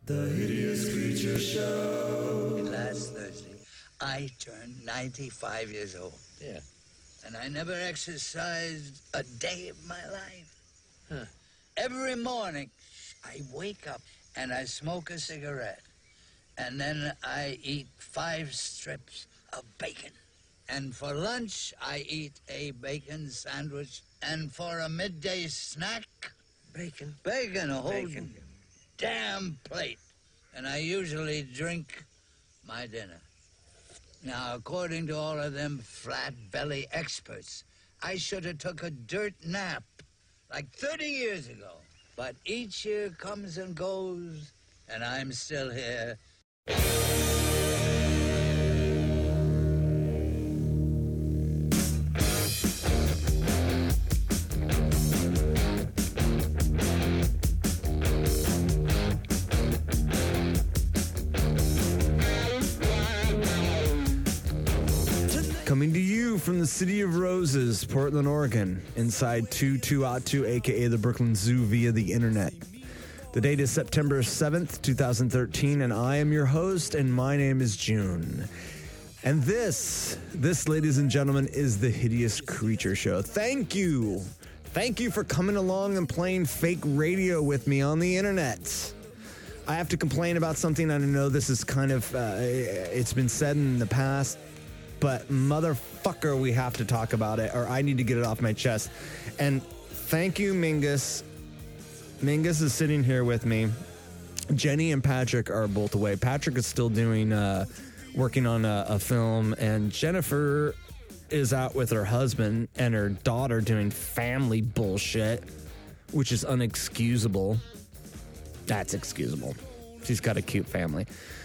The Hideous Creature Show. Last Thursday, I turned 95 years old. Yeah. And I never exercised a day of my life. Huh. Every morning, I wake up and I smoke a cigarette. And then I eat 5 strips of bacon. And for lunch, I eat a bacon sandwich. And for a midday snack, Bacon. a whole Bacon. damn plate. And I usually drink my dinner. Now, according to all of them flat-belly experts, I should have took a dirt nap like 30 years ago. But each year comes and goes, and I'm still here. Coming to you from the City of Roses, Portland, Oregon, inside 2202, a.k.a. the Brooklyn Zoo via the internet. The date is September 7th, 2013, and I am your host, and my name is June. And this, ladies and gentlemen, is the Hideous Creature Show. Thank you. Thank you for coming along and playing fake radio with me on the internet. I have to complain about something. I know this is kind of, it's been said in the past, but motherfucker, we have to talk about it, or I need to get it off my chest. And thank you, Mingus. Mingus is sitting here with me. Jenny and Patrick are both away. Patrick is still working on a film, and Jennifer is out with her husband and her daughter doing family bullshit, which is unexcusable. That's excusable. She's got a cute family.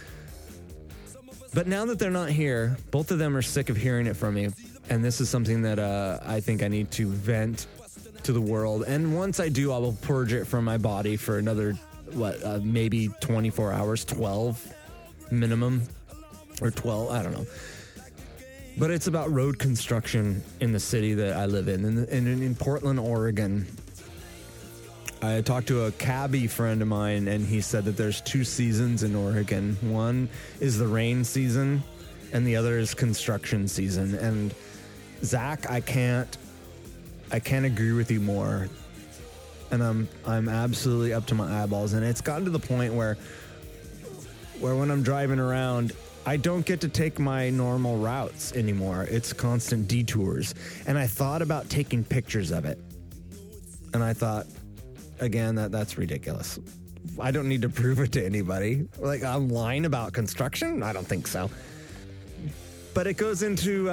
But now that they're not here, both of them are sick of hearing it from me. And this is something that I think I need to vent to the world. And once I do, I will purge it from my body for another, maybe 24 hours, 12 minimum, or 12, I don't know. But it's about road construction in the city that I live in Portland, Oregon. I talked to a cabbie friend of mine, and he said that there's 2 seasons in Oregon. One is the rain season, and the other is construction season. And Zach, I can't agree with you more. And I'm absolutely up to my eyeballs. And it's gotten to the point where when I'm driving around, I don't get to take my normal routes anymore. It's constant detours. And I thought about taking pictures of it. And I thought, again, that's ridiculous. I don't need to prove it to anybody. Like, I'm lying about construction? I don't think so. But it goes into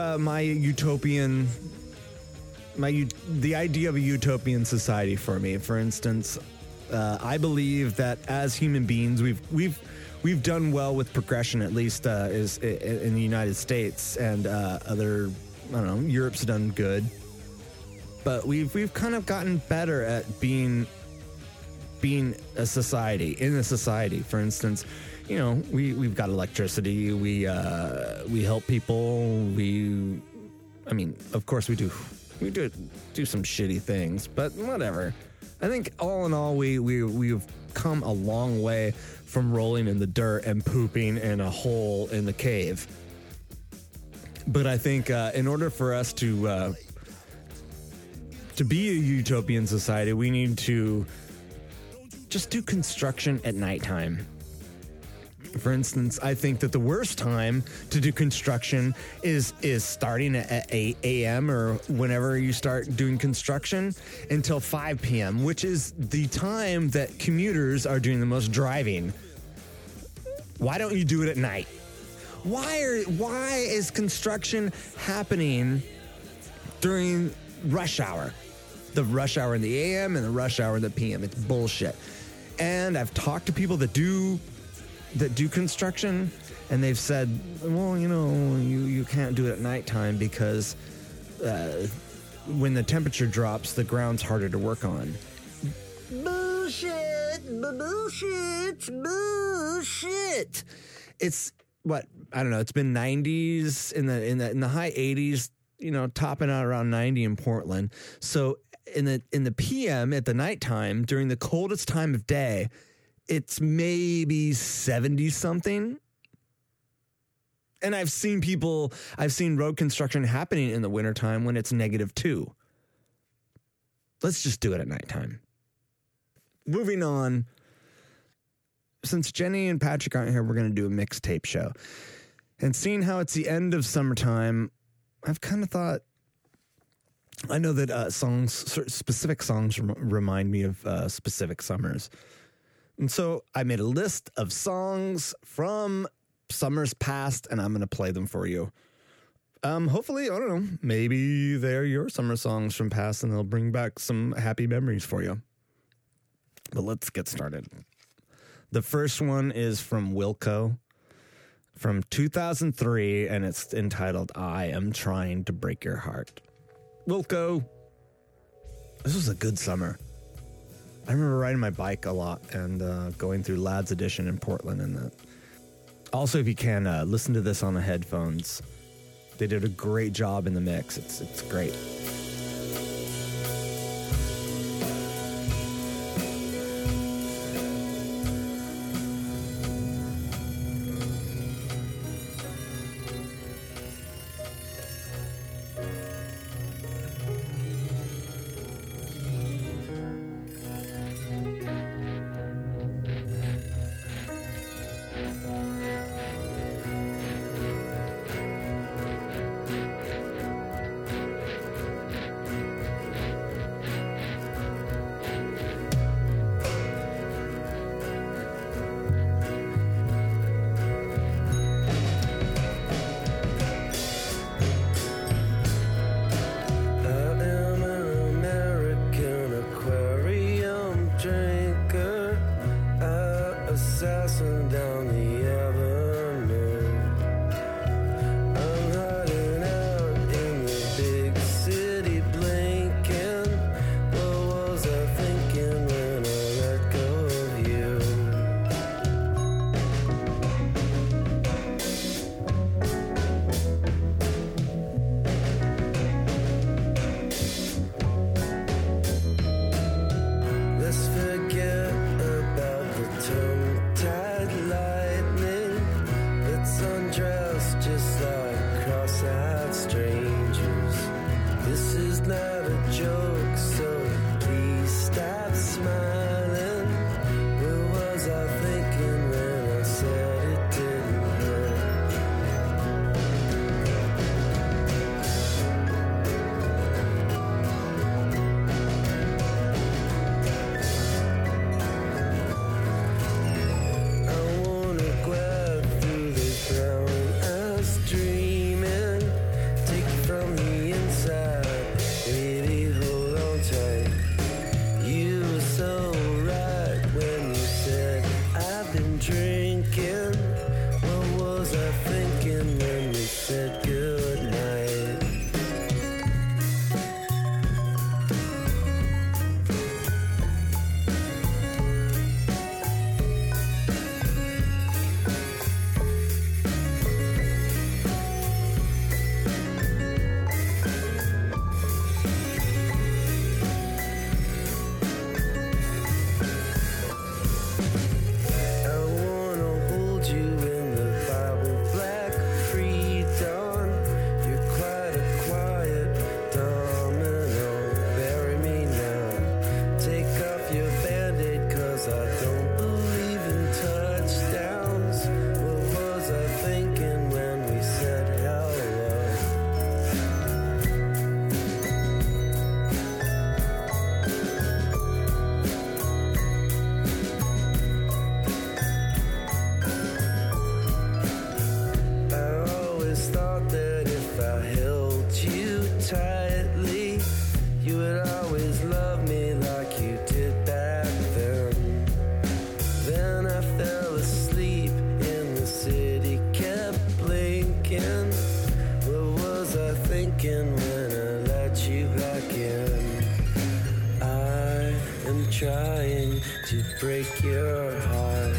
the idea of a utopian society for me. For instance, I believe that as human beings, we've done well with progression, at least is in the United States, and other, I don't know, Europe's done good. But we've kind of gotten better at being a society, in a society. For instance, you know, we've got electricity, we help people, of course we do some shitty things, but whatever. I think all in all, we've come a long way from rolling in the dirt and pooping in a hole in the cave. But I think in order for us to be a utopian society, we need to just do construction at nighttime. For instance, I think that the worst time to do construction is starting at 8 a.m. or whenever you start doing construction until 5 p.m., which is the time that commuters are doing the most driving. Why don't you do it at night? Why is construction happening during rush hour? The rush hour in the AM and the rush hour in the PM. It's bullshit. And I've talked to people that do construction, and they've said, well, you know, you can't do it at nighttime because when the temperature drops, the ground's harder to work on. Bullshit. It's what, I don't know, it's been 90s in the high 80s, you know, topping out around 90 in Portland. So in the PM at the nighttime during the coldest time of day, it's maybe 70 something. And I've seen road construction happening in the wintertime when it's -2. Let's just do it at nighttime. Moving on. Since Jenny and Patrick aren't here, we're going to do a mixtape show. And seeing how it's the end of summertime, I've kind of thought, I know that specific songs remind me of specific summers. And so I made a list of songs from summers past, and I'm going to play them for you. Hopefully, I don't know, maybe they're your summer songs from past, and they'll bring back some happy memories for you. But let's get started. The first one is from Wilco from 2003, and it's entitled, I Am Trying to Break Your Heart. Wilco, this was a good summer. I remember riding my bike a lot and going through Lads Edition in Portland. And that. Also, if you can, listen to this on the headphones. They did a great job in the mix. It's great. trying to break your heart.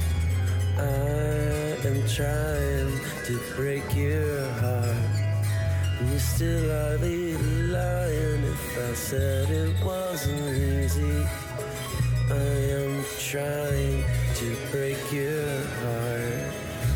I am trying to break your heart. You still are lying if I said it wasn't easy. I am trying to break your heart.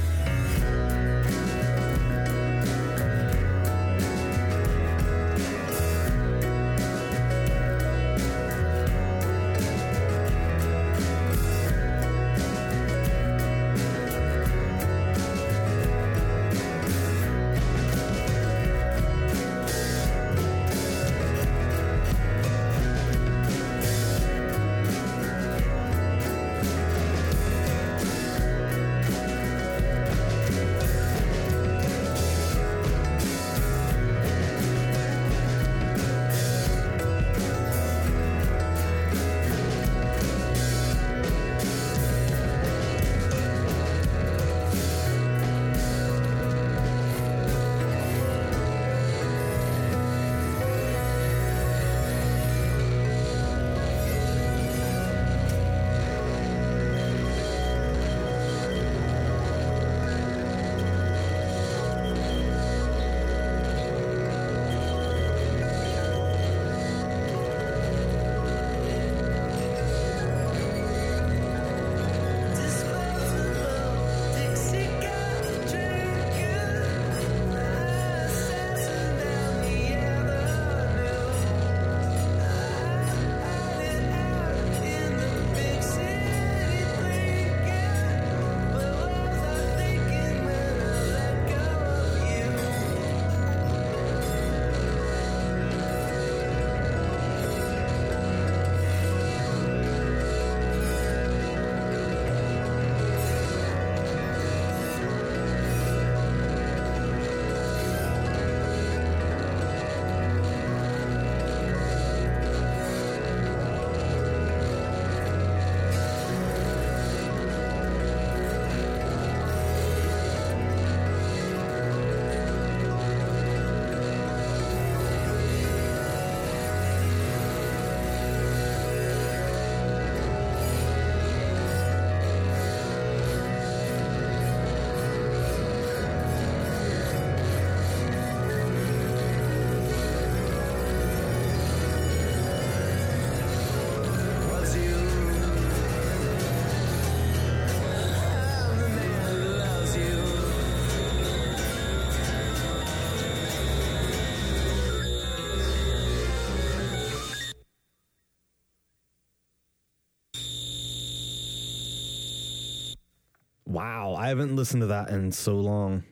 Wow, I haven't listened to that in so long.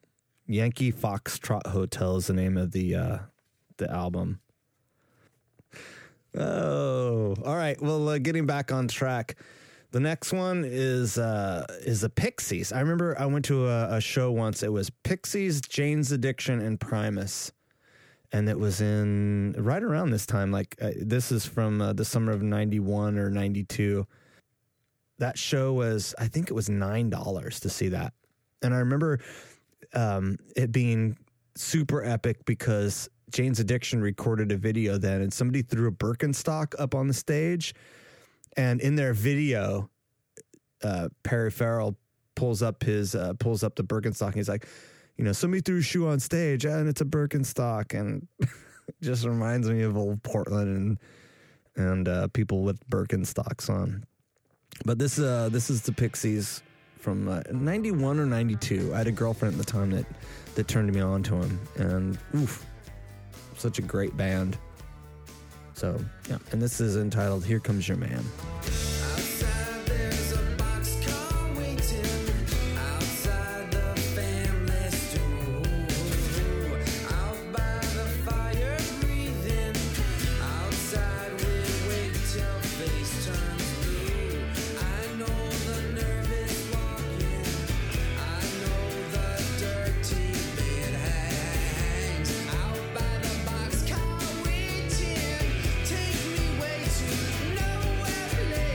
Yankee Foxtrot Hotel is the name of the album. Oh, all right. Well, getting back on track, the next one is the Pixies. I remember I went to a show once. It was Pixies, Jane's Addiction, and Primus, and it was in right around this time. Like this is from the summer of '91 or '92. That show was, I think it was $9 to see that. And I remember it being super epic because Jane's Addiction recorded a video then, and somebody threw a Birkenstock up on the stage. And in their video, Perry Farrell pulls up the Birkenstock, and he's like, you know, somebody threw a shoe on stage, and it's a Birkenstock. And it just reminds me of old Portland and people with Birkenstocks on. But this is the Pixies from 91 or 92. I had a girlfriend at the time that turned me on to them, and oof, such a great band. So yeah, and this is entitled "Here Comes Your Man." Take me way to nowhere.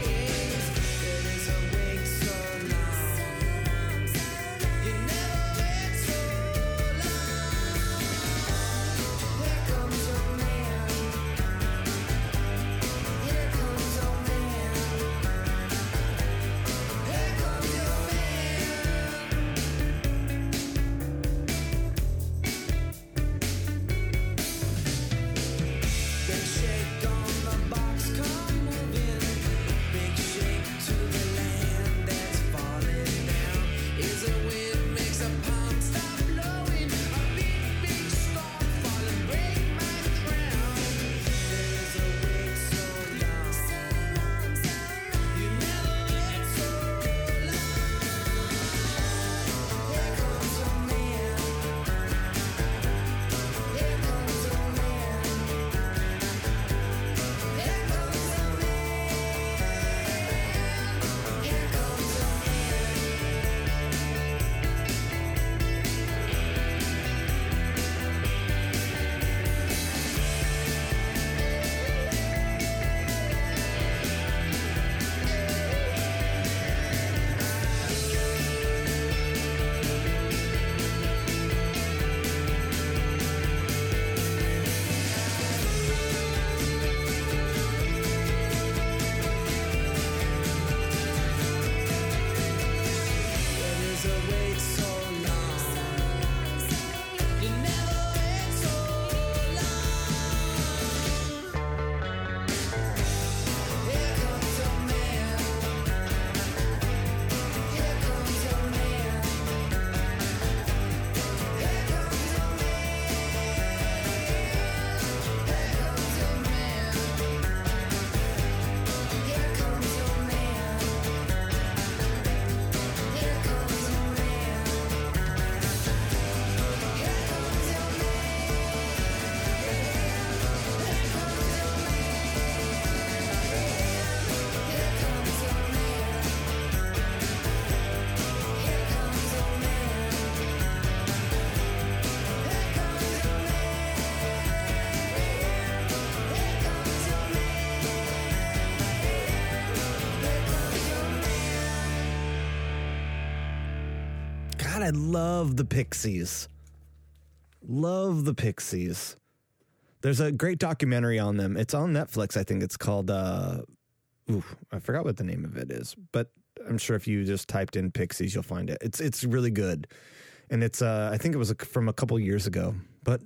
God, I love the Pixies. Love the Pixies. There's a great documentary on them. It's on Netflix. I think it's called, I forgot what the name of it is, but I'm sure if you just typed in Pixies, you'll find it. It's really good. And it's, I think it was from a couple years ago, but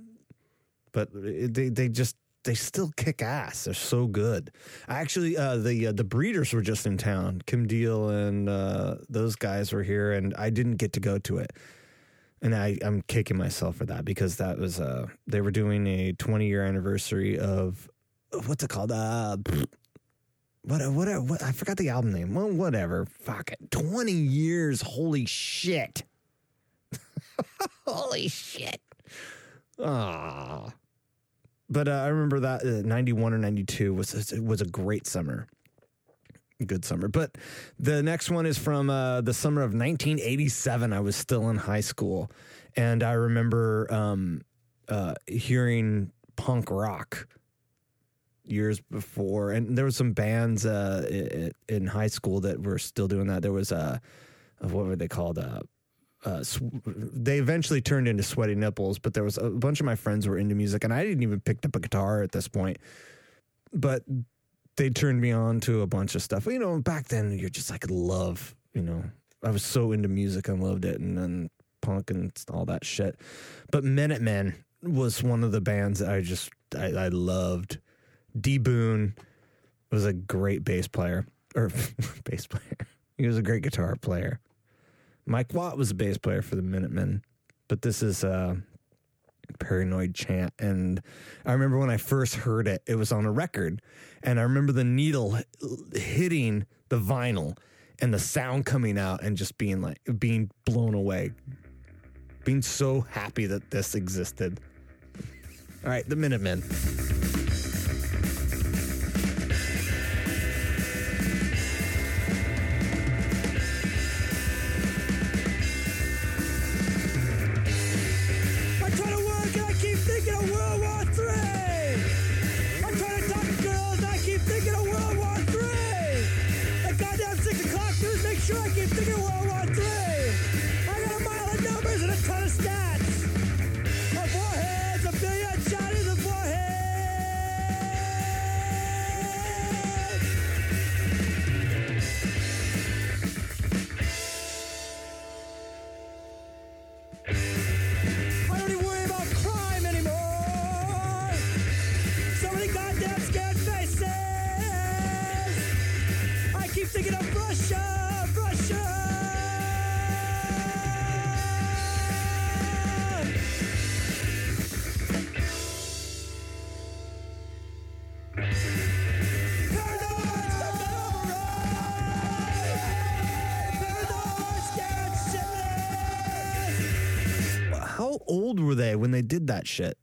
they still kick ass. They're so good. Actually, the Breeders were just in town. Kim Deal and those guys were here, and I didn't get to go to it. And I'm kicking myself for that because that was they were doing a 20-year anniversary of what's it called? What I forgot the album name. Well, whatever. Fuck it. 20 years. Holy shit. Holy shit. Ah. But I remember that 91 or 92 was a great summer. Good summer. But the next one is from the summer of 1987. I was still in high school. And I remember hearing punk rock years before. And there were some bands in high school that were still doing that. There was, what were they called? They eventually turned into Sweaty Nipples, but there was a bunch of my friends were into music, and I didn't even pick up a guitar at this point. But they turned me on to a bunch of stuff. You know, back then you're just like love. You know, I was so into music and loved it, and then punk and all that shit. But Minutemen was one of the bands that I loved. D. Boone was a great bass player. He was a great guitar player. Mike Watt was a bass player for the Minutemen, but this is Paranoid Chant. And I remember when I first heard it, it was on a record, and I remember the needle hitting the vinyl and the sound coming out and just being blown away, being so happy that this existed. All right, the Minutemen. How old were they when they did that shit?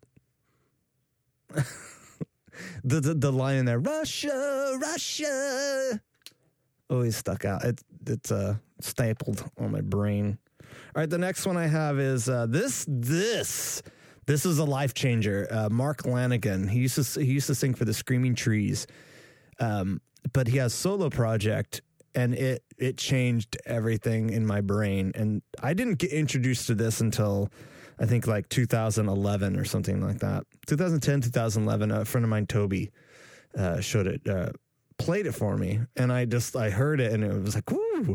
the line in there, Russia, Russia, always stuck out. It's stapled on my brain. All right, the next one I have is this is a life changer. Mark Lanigan. He used to sing for the Screaming Trees, but he has a solo project, and it changed everything in my brain. And I didn't get introduced to this until I think like 2011 or something like that. 2010, 2011. A friend of mine, Toby, played it for me, and I heard it, and it was like, ooh,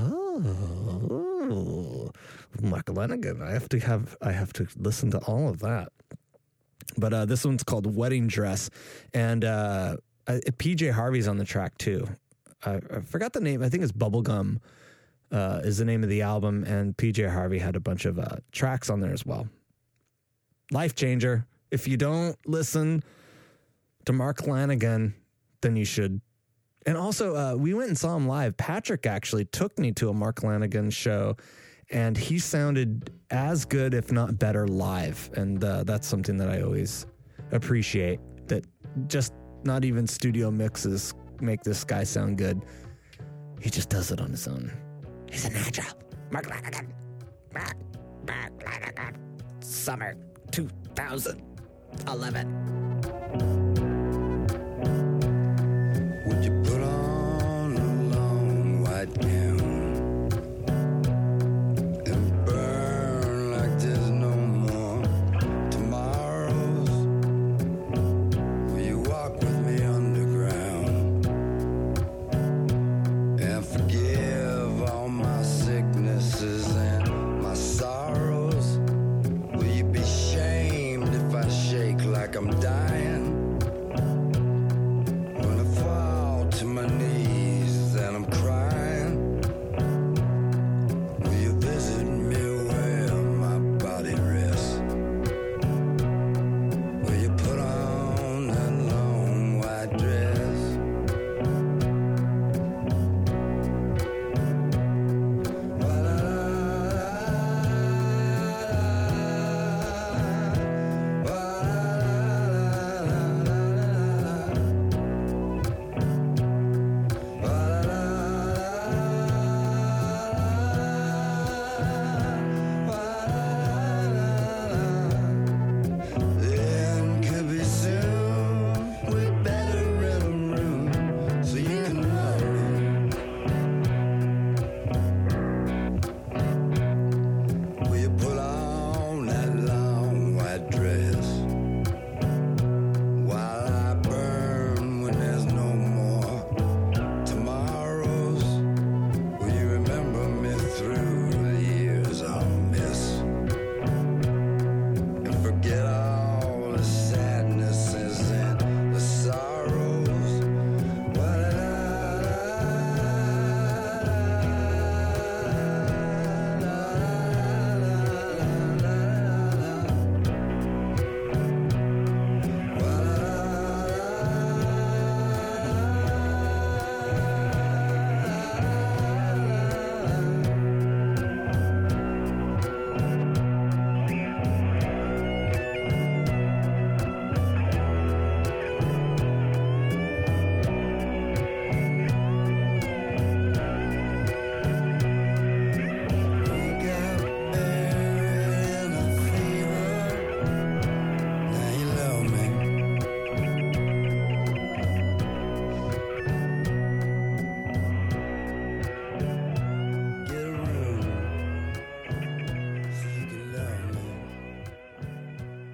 oh, Mark Lanigan. I have to listen to all of that. But this one's called Wedding Dress, and PJ Harvey's on the track too. I forgot the name. I think it's Bubblegum is the name of the album, and PJ Harvey had a bunch of tracks on there as well. Life changer. If you don't listen to Mark Lanigan, then you should. And also, we went and saw him live. Patrick actually took me to a Mark Lanigan show, and he sounded as good, if not better, live. And that's something that I always appreciate, that just not even studio mixes make this guy sound good. He just does it on his own. He's a natural. Mark Lanigan. Mark Lanigan. Summer 2011. Would you put on a long white gown and burn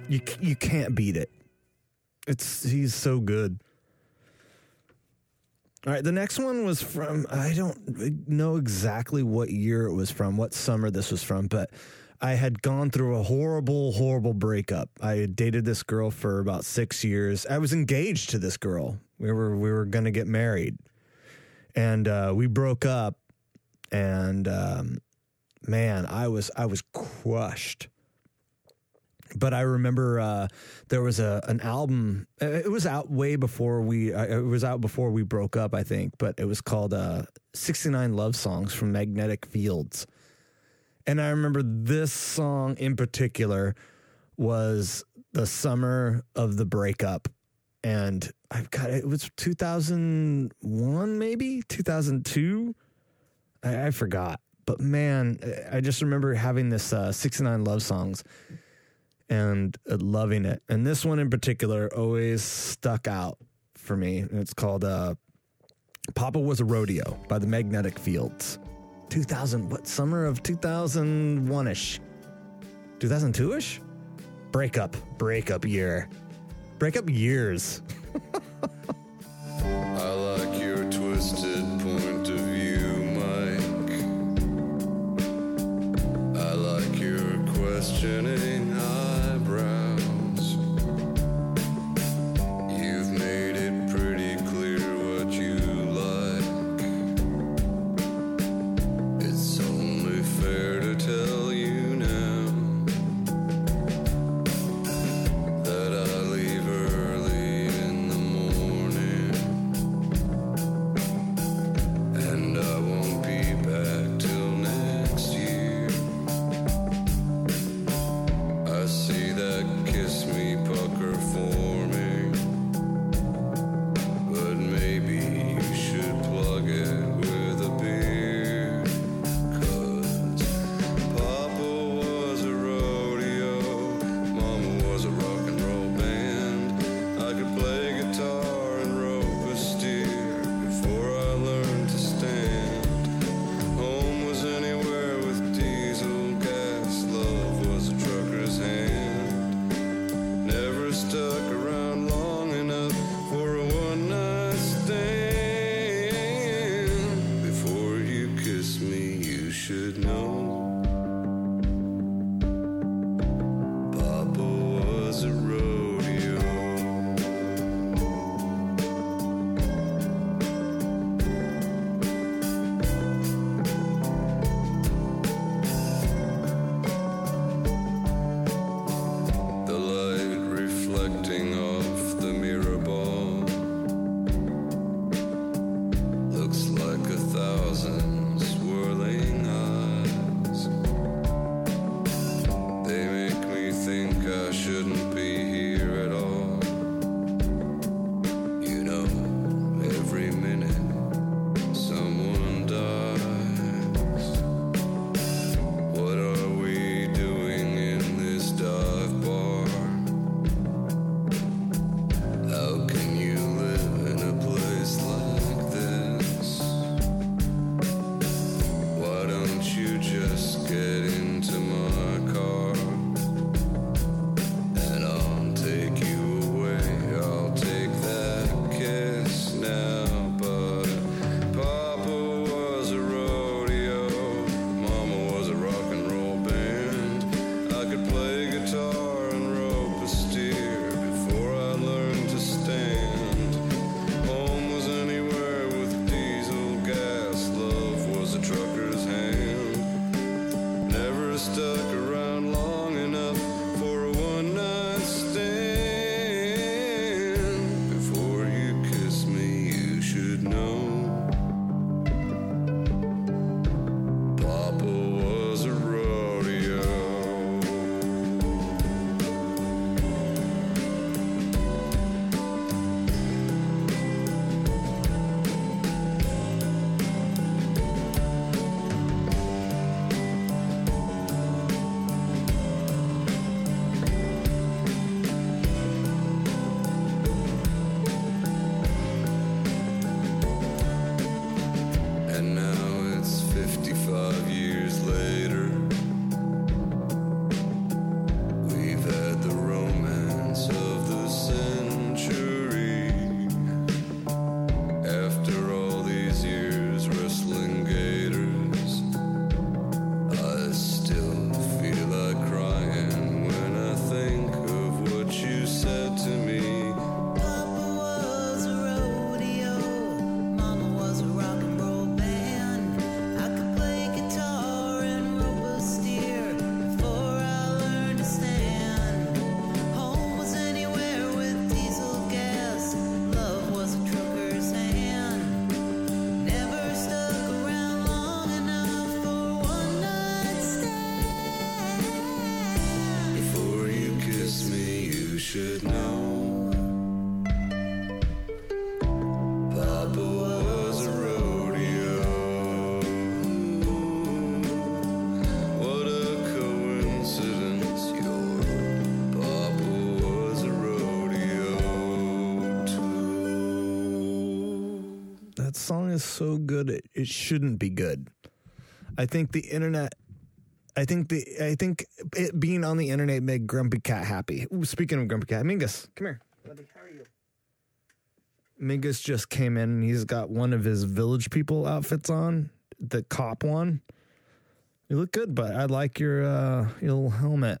You can't beat it. He's so good. All right, the next one was from, I don't know exactly what year it was from, what summer this was from, but I had gone through a horrible, horrible breakup. I had dated this girl for about 6 years. I was engaged to this girl. We were going to get married. And we broke up, and man, I was crushed. But I remember there was an album. It was out way before it was out before we broke up, I think. But it was called 69 Love Songs from Magnetic Fields. And I remember this song in particular was the summer of the breakup. And it was 2001, maybe 2002. I forgot. But man, I just remember having this 69 Love Songs and loving it. And this one in particular always stuck out for me. And it's called Papa Was a Rodeo by the Magnetic Fields. Summer of 2001-ish? 2002-ish? Breakup year. Breakup years. I like your twisted point of view, Mike. I like your questioning eyebrows. You've made it pretty clear what you like. It's only fair to tell you now that I leave early in the morning, and I won't be back till next year. I see that kiss me pucker forming, but maybe you should plug it with a beer. 'Cause Papa was a rodeo, Mama was a rock and roll band. I could play guitar and rope a steer before I learned to stand. Home was anywhere with diesel gas. Love was a trucker's hand. Never stuck around long enough for a one-night stand. Before you kiss me, you should know Papa was a rodeo. The light reflecting off the mirror ball looks like 1,000 swirling eyes. song is so good it shouldn't be good. I think the internet. I think it being on the internet made Grumpy Cat happy. Ooh, speaking of Grumpy Cat, Mingus, come here, buddy. How are you? Mingus just came in and he's got one of his Village People outfits on, the cop one. You look good, but I like your little helmet.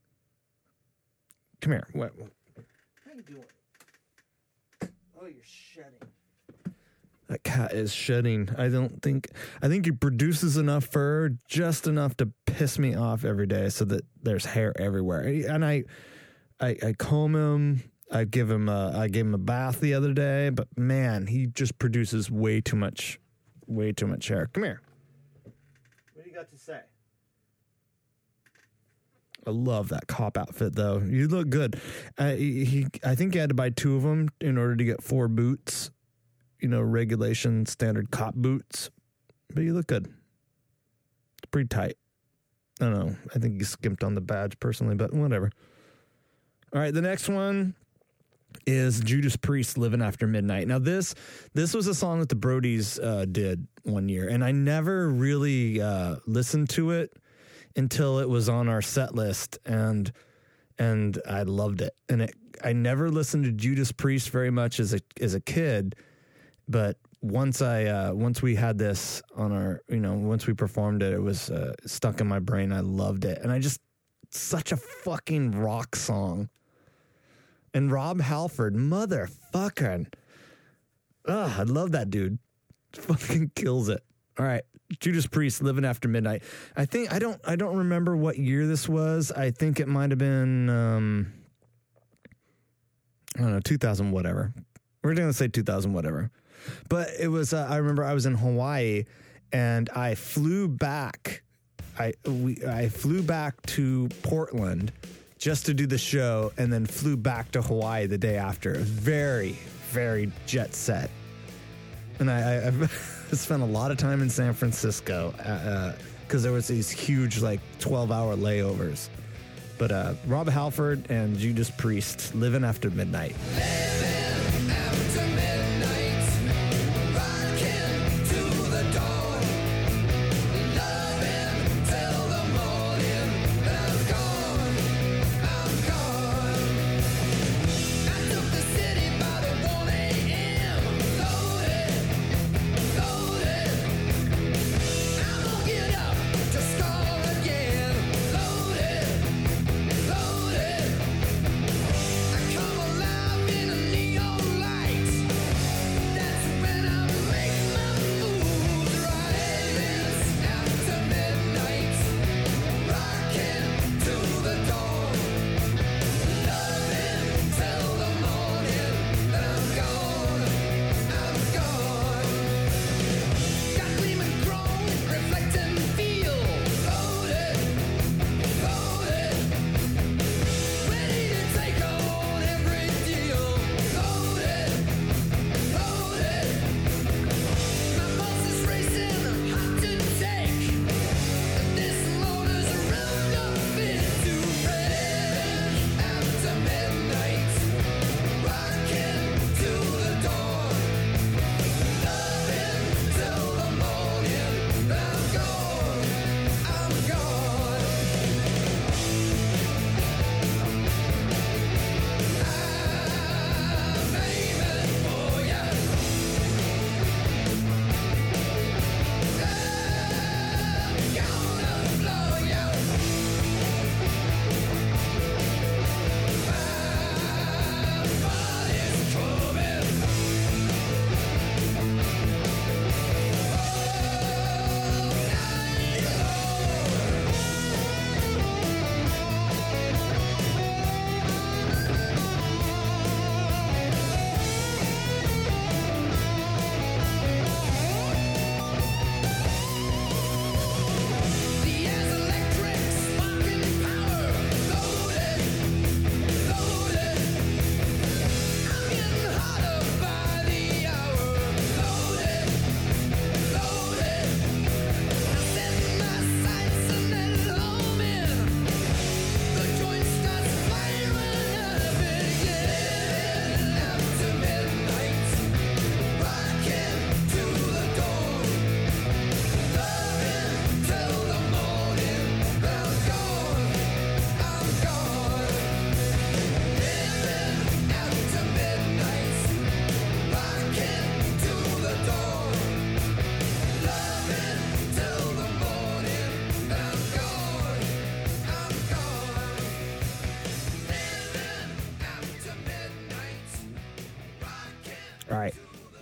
Come here. What? How you doing? Oh, you're shedding. That cat is shedding. I think he produces enough fur, just enough to piss me off every day so that there's hair everywhere. And I comb him. I gave him a bath the other day, but man, he just produces way too much hair. Come here. What do you got to say? I love that cop outfit, though. You look good. I think he had to buy 2 of them in order to get 4 boots. You know, regulation standard cop boots. But you look good. It's pretty tight. I don't know. I think he skimped on the badge personally, but whatever. All right, the next one is Judas Priest, Living After Midnight. Now, this was a song that the Brodies did one year, and I never really listened to it until it was on our set list, and I loved it. And I never listened to Judas Priest very much as a kid, but once we had this on our, once we performed it, it was stuck in my brain. I loved it, and such a fucking rock song. And Rob Halford, motherfucking, I love that dude. Fucking kills it. All right, Judas Priest, Living After Midnight. I don't remember what year this was. I think it might have been, I don't know, 2000 whatever. We're going to say 2000 whatever. But it was, I remember I was in Hawaii and I flew back. I flew back to Portland just to do the show and then flew back to Hawaii the day after. Very, very jet set. And I spent a lot of time in San Francisco because there was these huge, 12-hour layovers. But Rob Halford and Judas Priest, Living After Midnight. Living after midnight, rocking to the dawn, loving till the morning. I'm gone. I took the city by the 1 a.m. Loaded. I'm gonna get up to score again. Loaded. I come alive in a neon.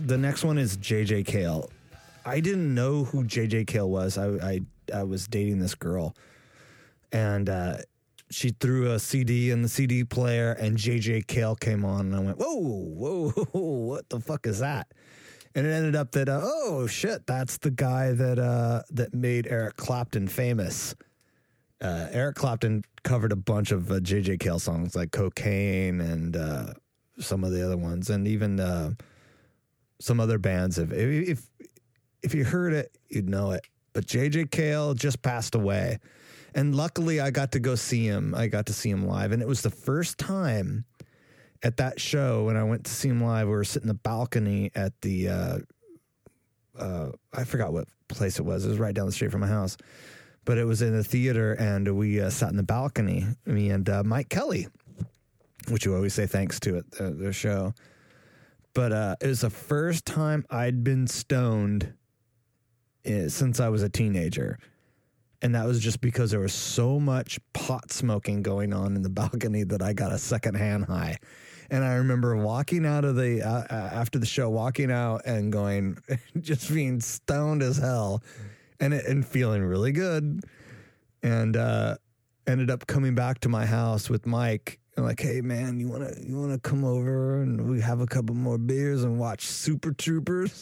the next one is JJ Cale. I didn't know who JJ Cale was. I was dating this girl, and she threw a CD in the CD player, and JJ Cale came on, and I went, whoa, what the fuck is that? And it ended up that, oh shit, that's the guy that made Eric Clapton famous. Eric Clapton covered a bunch of JJ Cale songs like Cocaine and some of the other ones, and even some other bands. If you heard it, you'd know it. But JJ Cale just passed away. And luckily, I got to go see him. I got to see him live. And it was the first time at that show when I went to see him live. We were sitting in the balcony at the, I forgot what place it was. It was right down the street from my house. But it was in the theater, and we sat in the balcony, me and Mike Kelly, which you always say thanks to at their show. But it was the first time I'd been stoned since I was a teenager. And that was just because there was so much pot smoking going on in the balcony that I got a secondhand high. And I remember walking out of the, after the show, walking out and going, just being stoned as hell and feeling really good. And ended up coming back to my house with Mike. And like, hey man, you wanna come over and we have a couple more beers and watch Super Troopers?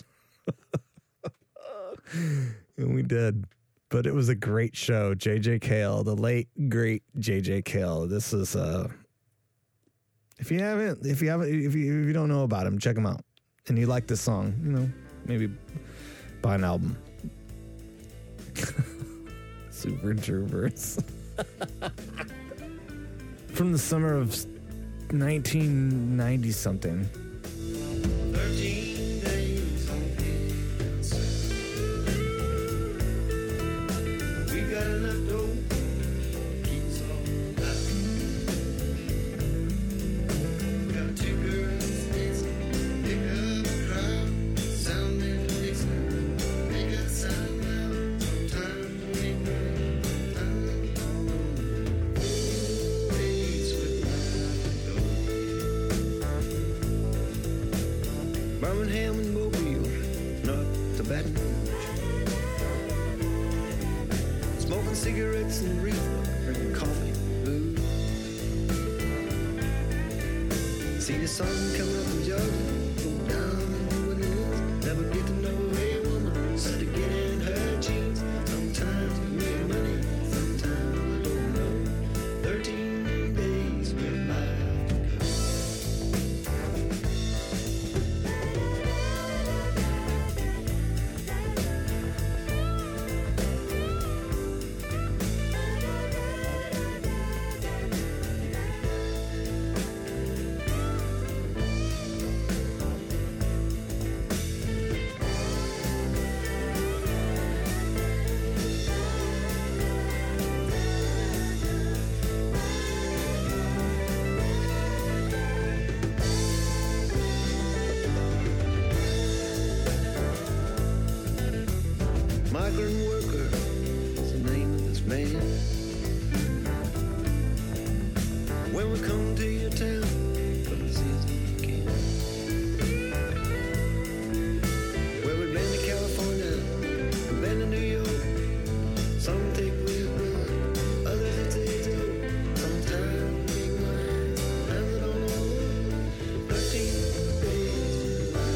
And we did. But it was a great show. JJ Cale, the late great JJ Cale. This is if you don't know about him, check him out. And you like this song, maybe buy an album. Super Troopers. From the summer of 1990 something. 13 days on pizza. We got enough dough. Keeps all night. We got two girls dancing. Pick up a crowd. Sound and Dixon. Make a sound loud. Sometimes we make money. Sometimes all alone. Days with Birmingham and Mobile, not to Baton Rouge. Smoking cigarettes and reefer, drinking coffee, booze. See the sun come up in Georgia, go down and do what it is. Never get to know a woman, so to get in her jeans. Sometimes we make money, sometimes I don't know. 13 days went by. Migrant worker is the name of this man. When we come to your town, come as easy as you can. Well, we've been to California, we've been to New York. Some take with blood, others it takes hope. Sometimes we make money, sometimes we don't know. 13 days by.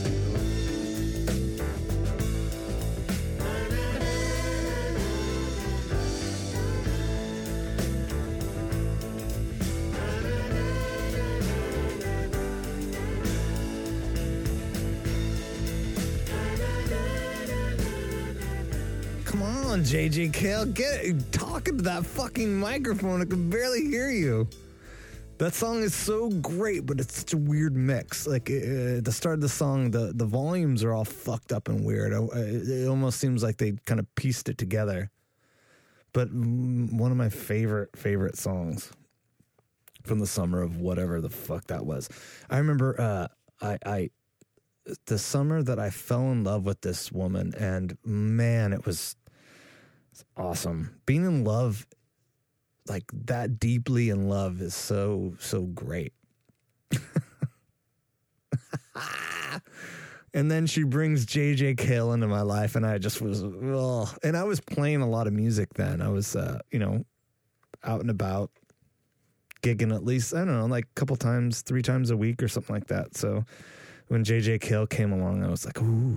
Come on, JJ Cale, get talking to that fucking microphone. I can barely hear you. That song is so great, but it's such a weird mix. Like at the start of the song, the volumes are all fucked up and weird. It almost seems like they kind of pieced it together. But one of my favorite songs from the summer of whatever the fuck that was. I remember the summer that I fell in love with this woman, and man, it's awesome. Being in love, like that deeply in love, is so great. And then she brings JJ Cale into my life, and I just was, ugh. And I was playing a lot of music then. I was, out and about, gigging at least, I don't know, like a couple times, 3 times a week or something like that. So when JJ Cale came along, I was like, ooh,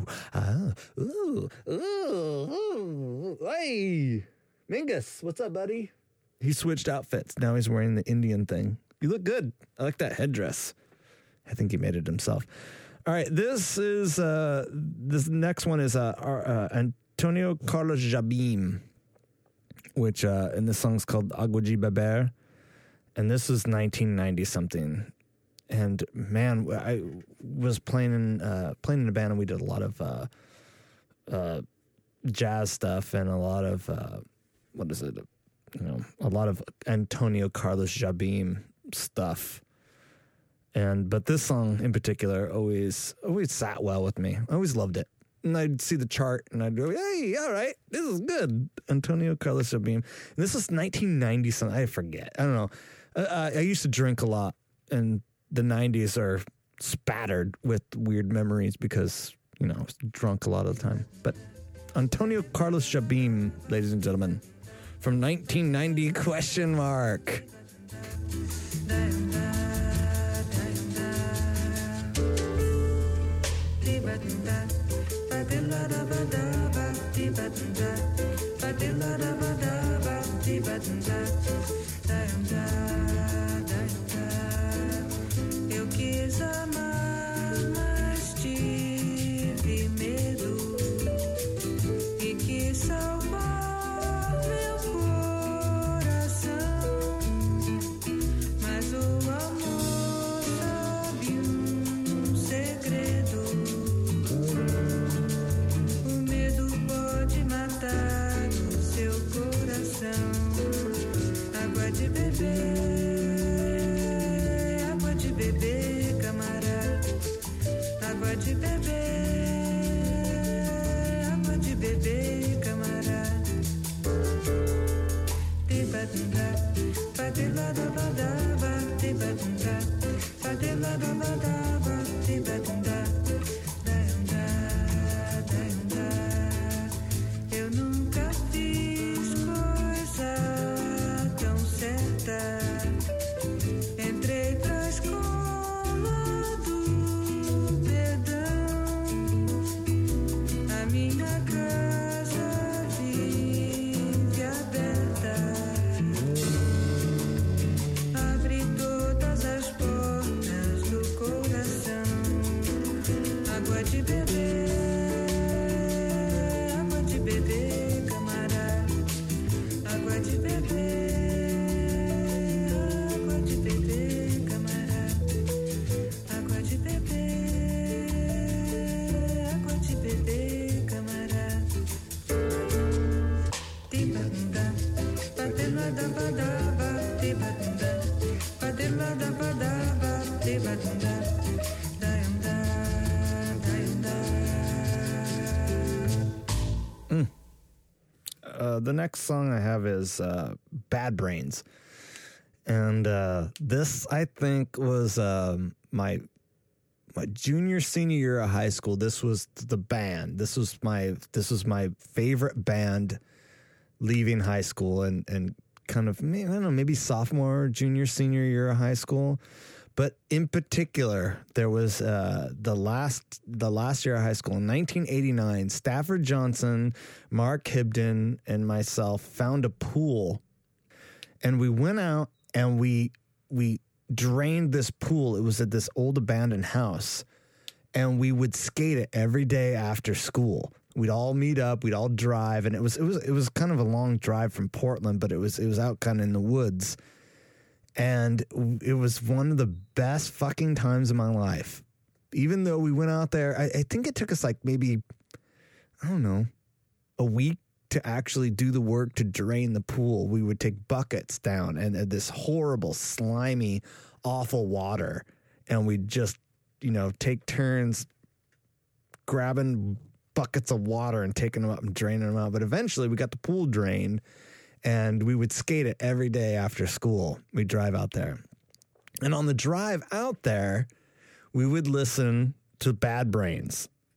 hey, Mingus, what's up, buddy? He switched outfits. Now he's wearing the Indian thing. You look good. I like that headdress. I think he made it himself. All right, this next one is Antonio Carlos Jobim, which and this song's called Agua de Beber, and this was 1990 something. And man, I was playing in a band, and we did a lot of jazz stuff and a lot of a lot of Antonio Carlos Jobim stuff. But this song in particular always sat well with me. I always loved it. And I'd see the chart and I'd go, hey, all right, this is good. Antonio Carlos Jobim. And this was 1990 something. I forget. I don't know. I used to drink a lot, and the 90s are spattered with weird memories because, I was drunk a lot of the time. But Antonio Carlos Jobim, ladies and gentlemen, from 1990 question mark. Eu quis amar, mas tive medo e quis salvar meu coração, mas o amor sabe segredo. O medo pode matar o seu coração. Água de beber, camarada. Água de beber, camarada. Tibadunda, badilada, tibadunda, badilada, tibadunda. Eu nunca fiz coisa tão certa. Entrei pra escola do perdão. A minha casa vive aberta. Abre todas as portas do coração. Água de beber, camarada. Água de beber, camarada. Água de beber, camarada. Tibadunda, badelada, badaba, tibadunda, badelada, badaba, tibadunda. The next song I have is Bad Brains. And this, I think, was my junior, senior year of high school. This was the band. This was my favorite band leaving high school and kind of, I don't know, maybe sophomore, junior, senior year of high school. But in particular, there was the last year of high school in 1989. Stafford Johnson, Mark Hibden, and myself found a pool, and we went out and we drained this pool. It was at this old abandoned house, and we would skate it every day after school. We'd all meet up, we'd all drive, and it was kind of a long drive from Portland, but it was out kind of in the woods. And it was one of the best fucking times of my life. Even though we went out there, I think it took us like maybe, I don't know, a week to actually do the work to drain the pool. We would take buckets down and this horrible, slimy, awful water. And we'd just, take turns grabbing buckets of water and taking them up and draining them out. But eventually we got the pool drained. And we would skate it every day after school. We'd drive out there. And on the drive out there, we would listen to Bad Brains.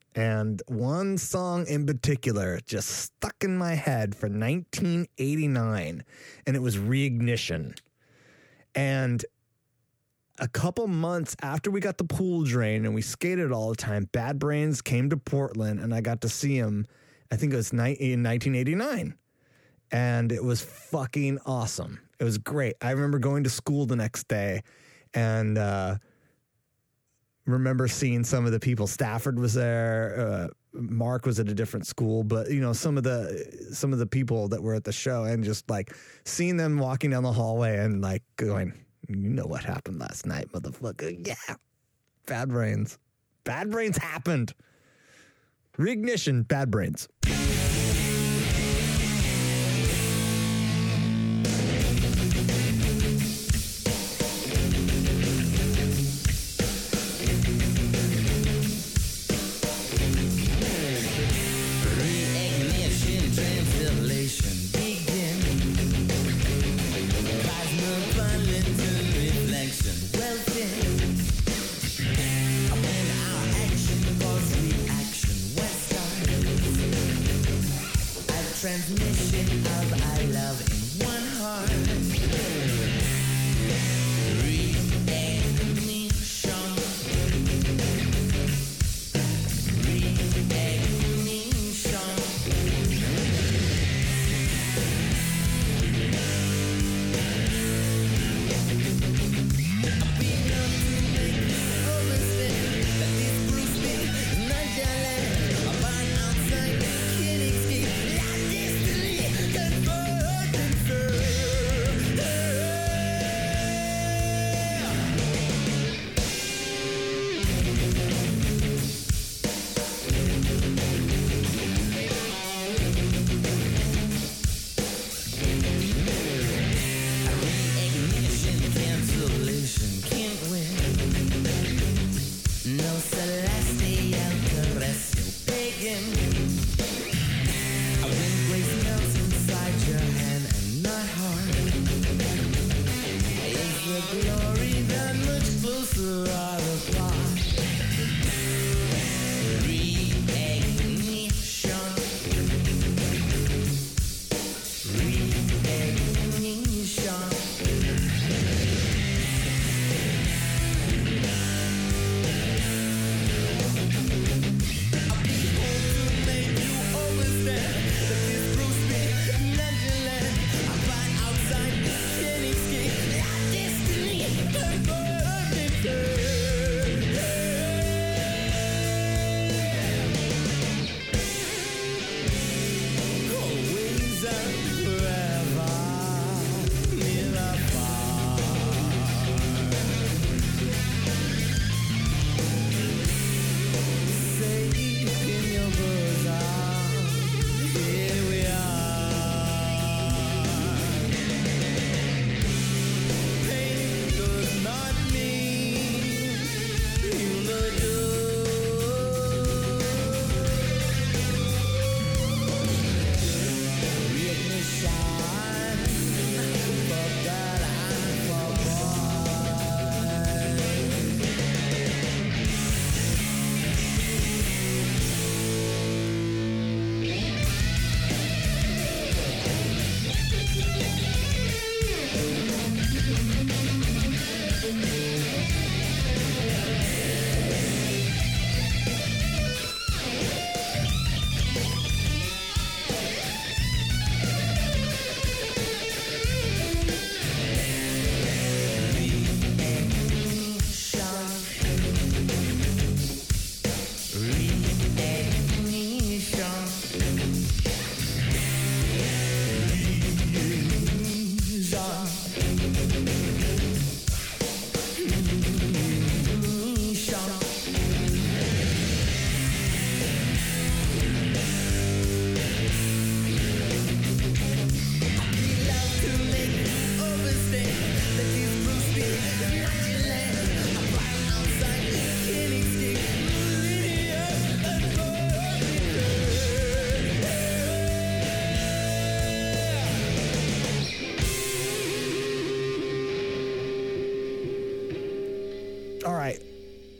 And one song in particular just stuck in my head for 1989, and it was Reignition. And a couple months after we got the pool drain and we skated all the time, Bad Brains came to Portland, and I got to see him, I think it was in 1989. And it was fucking awesome. It was great. I remember going to school the next day and remember seeing some of the people. Stafford was there. Mark was at a different school, but you know, some of the people that were at the show, and just like seeing them walking down the hallway and like going, you know what happened last night, motherfucker. Yeah. Bad Brains. Bad Brains happened. Reignition, Bad Brains. Reignition, translation, begin. Plasma bundling to reflection, welcome. When our action cause reaction, Western.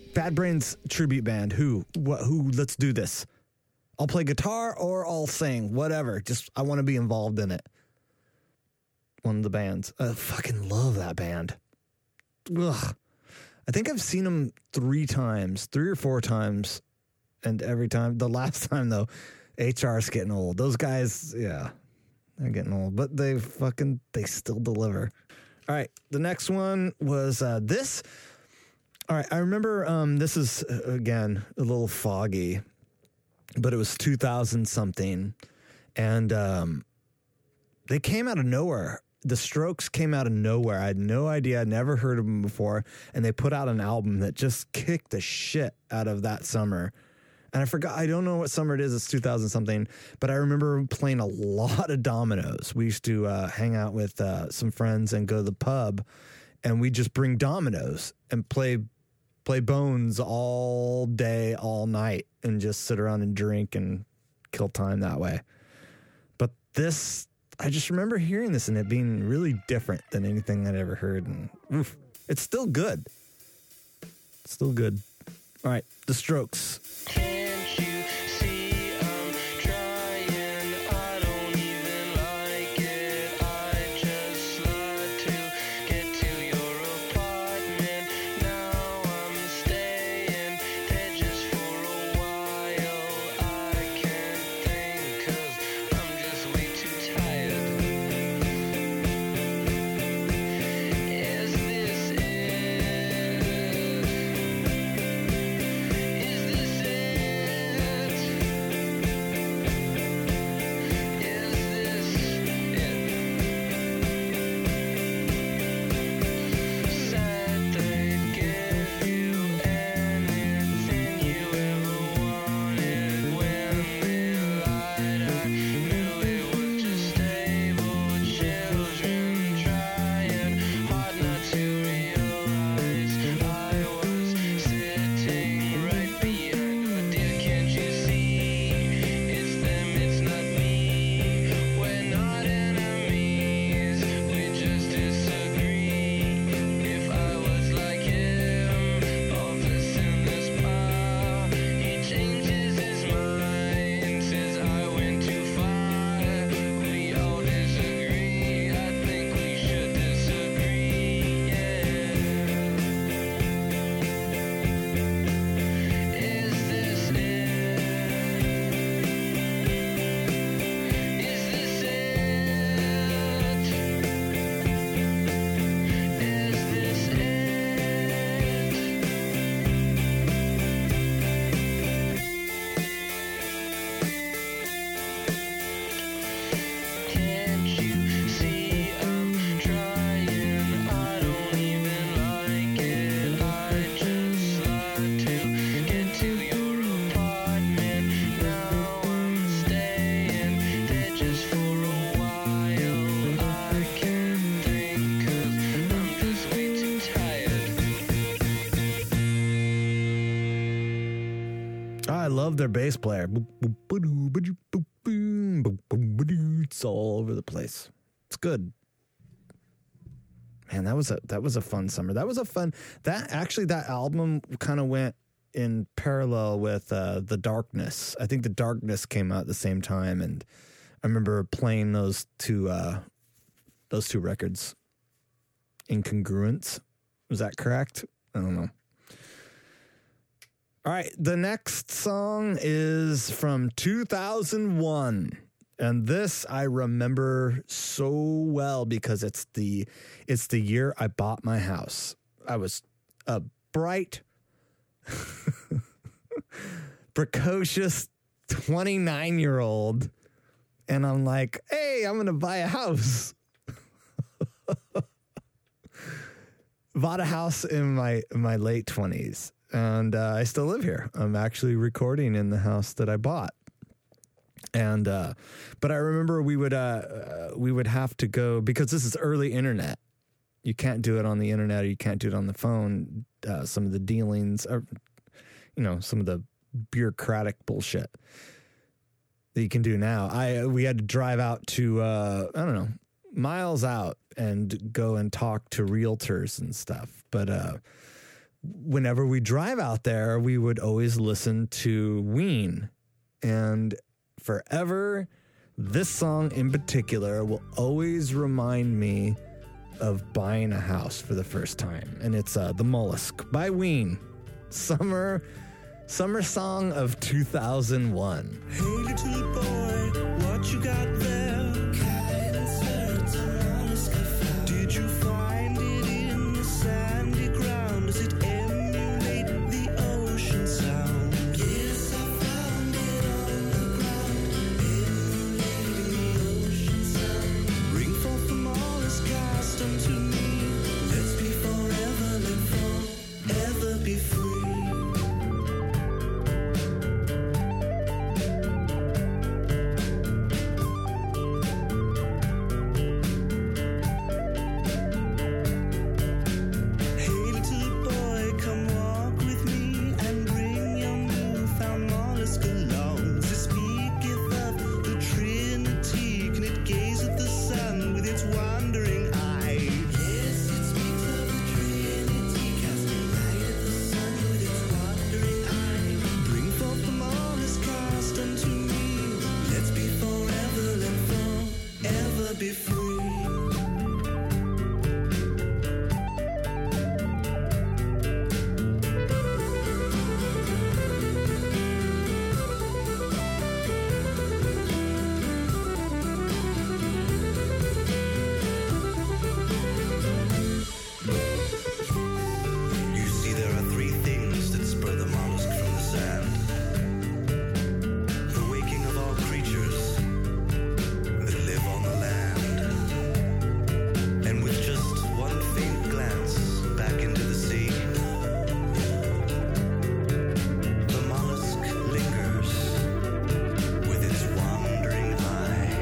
Bad Brains tribute band. Who? Let's do this. I'll play guitar or I'll sing, whatever. Just, I want to be involved in it. One of the bands. I fucking love that band. Ugh. I think I've seen them 3 or 4 times. And every time, the last time though, HR's getting old. Those guys, yeah, they're getting old, but they still deliver. All right. The next one was this. All right. I remember this is, again, a little foggy, but it was 2000 something. And they came out of nowhere. The Strokes came out of nowhere. I had no idea. I'd never heard of them before. And they put out an album that just kicked the shit out of that summer. And I forgot, I don't know what summer it is. It's 2000 something. But I remember playing a lot of dominoes. We used to hang out with some friends and go to the pub. And we just bring dominoes and play bones all day, all night. And just sit around and drink and kill time that way. But this, I just remember hearing this and it being really different than anything I'd ever heard. And oof, it's still good. Still good. All right, The Strokes. Can't you see I'm trying? I don't even like it. I just like to get to your apartment. Now I'm staying there just for a while. I can't think 'cause I'm just way too tired. Is this it? love their bass player. It's all over the place. It's good. Man, that was a fun summer. That album kind of went in parallel with The Darkness. I think The Darkness came out at the same time, and I remember playing those two records in congruence. Was that correct? I don't know. All right, the next song is from 2001. And this I remember so well because it's the year I bought my house. I was a bright, precocious 29-year-old, and I'm like, hey, I'm going to buy a house. Bought a house in my late 20s, and I still live here. I'm actually recording in the house that I bought. And but I remember we would have to go, because this is early internet. You can't do it on the internet, or you can't do it on the phone. Some of the dealings, or some of the bureaucratic bullshit that you can do now. We had to drive out to miles out and go and talk to realtors and stuff. But whenever we drive out there, we would always listen to Ween. And forever, this song in particular will always remind me of buying a house for the first time. And it's The Mollusk by Ween. Summer song of 2001. Hey little boy, what you got there? Did you find it in the sandy ground? Does it emulate the ocean sound? Yes, I found it on the ground, emulating the ocean sound. Bring forth the mollusk, cast unto me. Let's be forever, live forever, be free. Be free. You see, there are three things that spur the mollusk from the sand: the waking of all creatures that live on the land, and with just one faint glance back into the sea, the mollusk lingers with its wandering eye.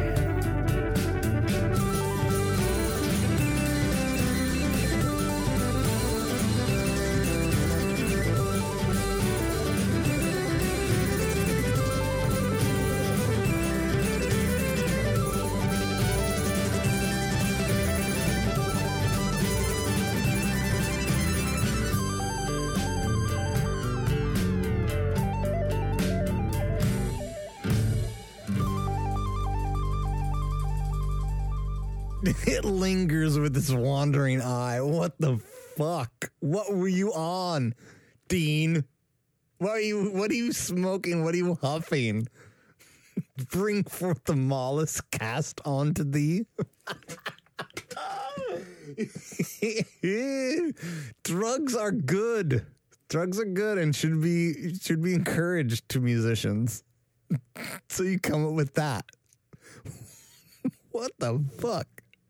It lingers with its wandering eye. What the fuck? What were you on, Dean? What are you smoking? What are you huffing? Bring forth the mollusk, cast onto thee. Drugs are good. Drugs are good and should be encouraged to musicians. So you come up with that. What the fuck?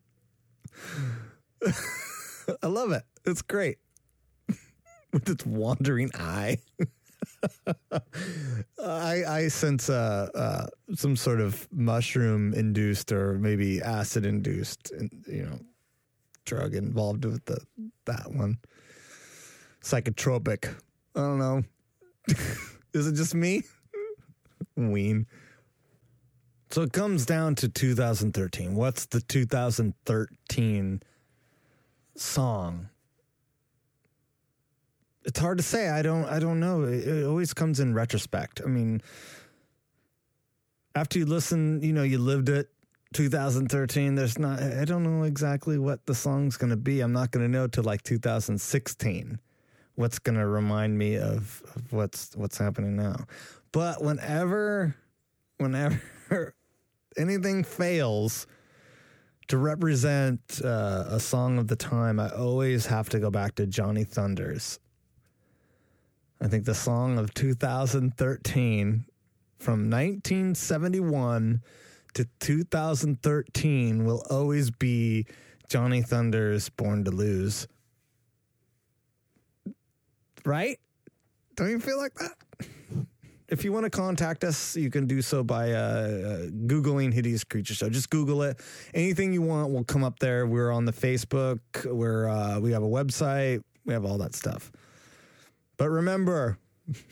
I love it. It's great. With its wandering eye. I sense some sort of mushroom induced or maybe acid induced, drug involved with that one. Psychotropic. I don't know. Is it just me? Ween. So it comes down to 2013. What's the 2013 song? It's hard to say. I don't know. It always comes in retrospect. I mean, after you listen, you lived it. 2013. I don't know exactly what the song's going to be. I'm not going to know till like 2016. What's going to remind me of what's happening now. But whenever anything fails to represent a song of the time, I always have to go back to Johnny Thunders. I think the song of 2013, from 1971 to 2013, will always be Johnny Thunders' Born to Lose. Right? Don't you feel like that? If you want to contact us, you can do so by Googling Hideous Creature Show. Just Google it. Anything you want will come up there. We're on the Facebook. We have a website. We have all that stuff. But remember,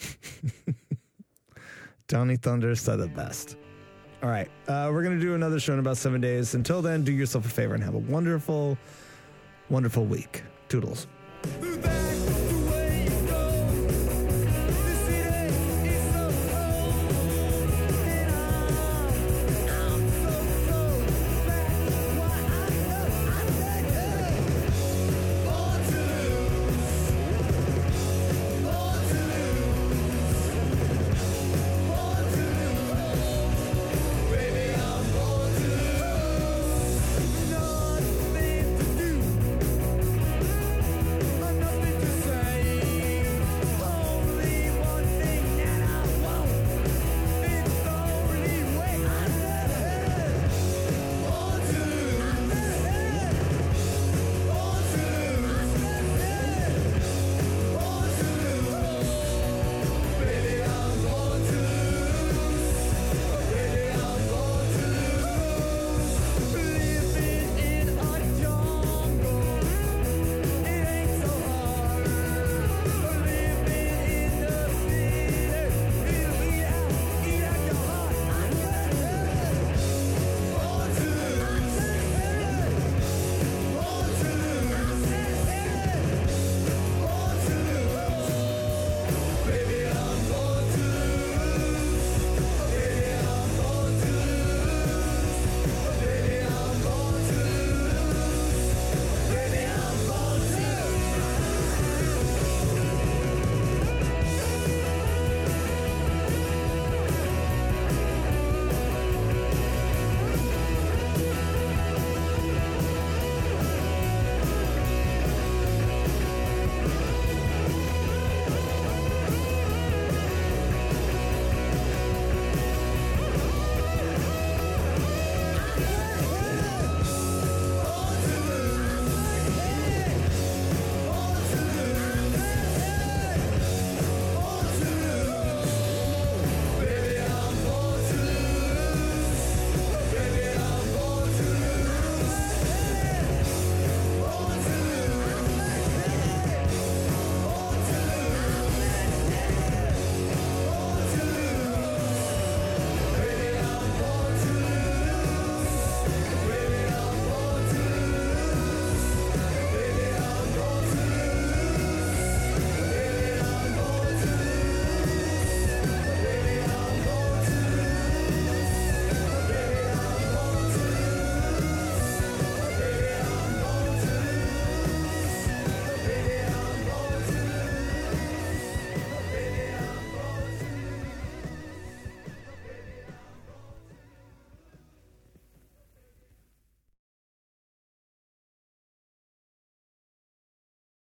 Johnny Thunders said it best. All right. We're going to do another show in about 7 days. Until then, do yourself a favor and have a wonderful, wonderful week. Toodles. Back